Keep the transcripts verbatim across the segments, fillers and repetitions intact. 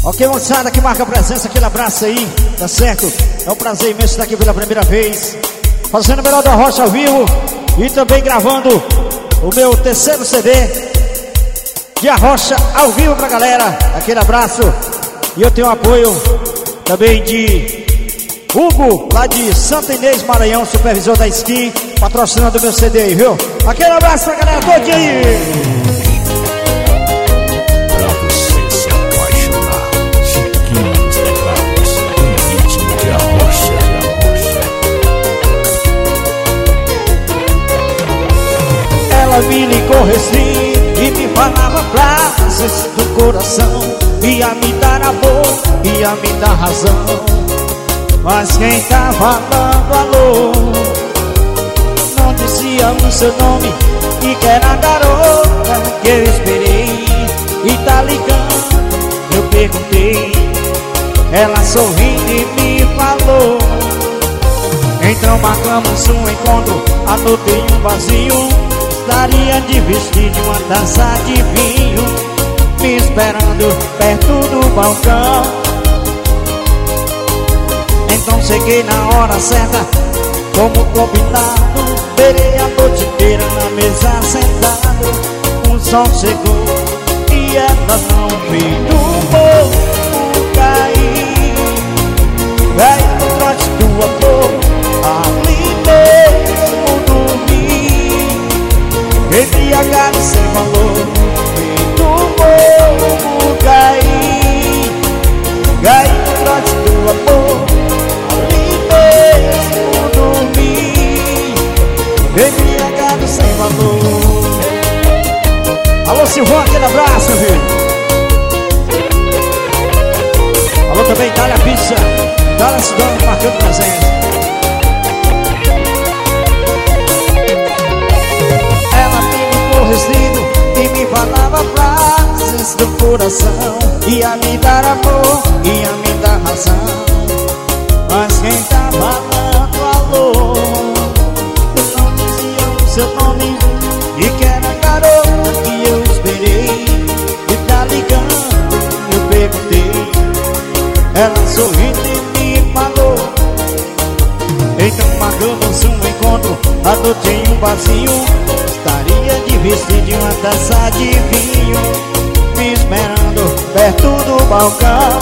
Ok, moçada, que marca a presença, aquele abraço aí, tá certo? É um prazer imenso estar aqui pela primeira vez, fazendo o melhor da Rocha ao vivo e também gravando o meu terceiro C D de A Rocha ao vivo pra galera. Aquele abraço. E eu tenho apoio também de Hugo, lá de Santa Inês, Maranhão, supervisor da Skin, patrocinando o meu C D aí, viu? Aquele abraço pra galera todinha aí. Ela me ligou recém e me falava frases do coração, ia me dar amor, ia me dar razão. Mas quem tá falando alô não dizia o seu nome e que era a garota que eu esperei. E tá ligando, eu perguntei, ela sorrindo e me falou. Então marcamos um encontro, anotei um vazio. Estaria de vestido uma taça de vinho, me esperando perto do balcão. Então cheguei na hora certa, como combinado. Esperei a noite inteira na mesa sentado. O sol chegou e ela não fez do morro cair. Veio no trote do amor, ali mesmo dormi. Embriagado sem valor, e do morro caí. Caí no trote do amor, ali mesmo dormi. Embriagado sem valor. Alô Silvão, aquele abraço, meu filho. Alô também, Dália Pizza, Dália Cidão, marcando presença. E me falava frases do coração, ia me dar amor, ia me dar razão. Mas quem tá falando alô não dizia o seu nome e que era a garota que eu esperei. E tá ligando, eu perguntei, ela sorrindo e me falou. Então marcamos um encontro, adotei um vazio. Estaria de vestido de uma taça de vinho, me esperando perto do balcão.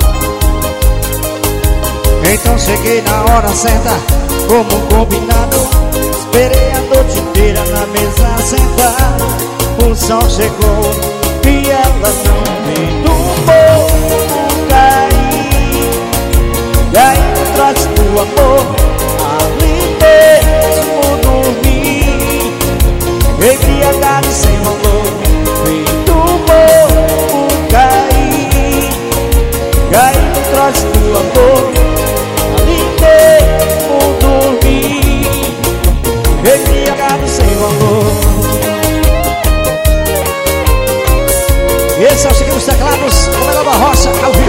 Então cheguei na hora certa, como combinado. Esperei a noite inteira na mesa sentada. O sol chegou e ela não veio do morro cair. E aí no trote do amor, ali mesmo dormi. Embriagado sem valor, feito morro caí. Caí no trote do amor, ali mesmo dormi. Embriagado sem valor. Esse é o Chiquinho dos Teclados, o melhor da Rocha ao vivo.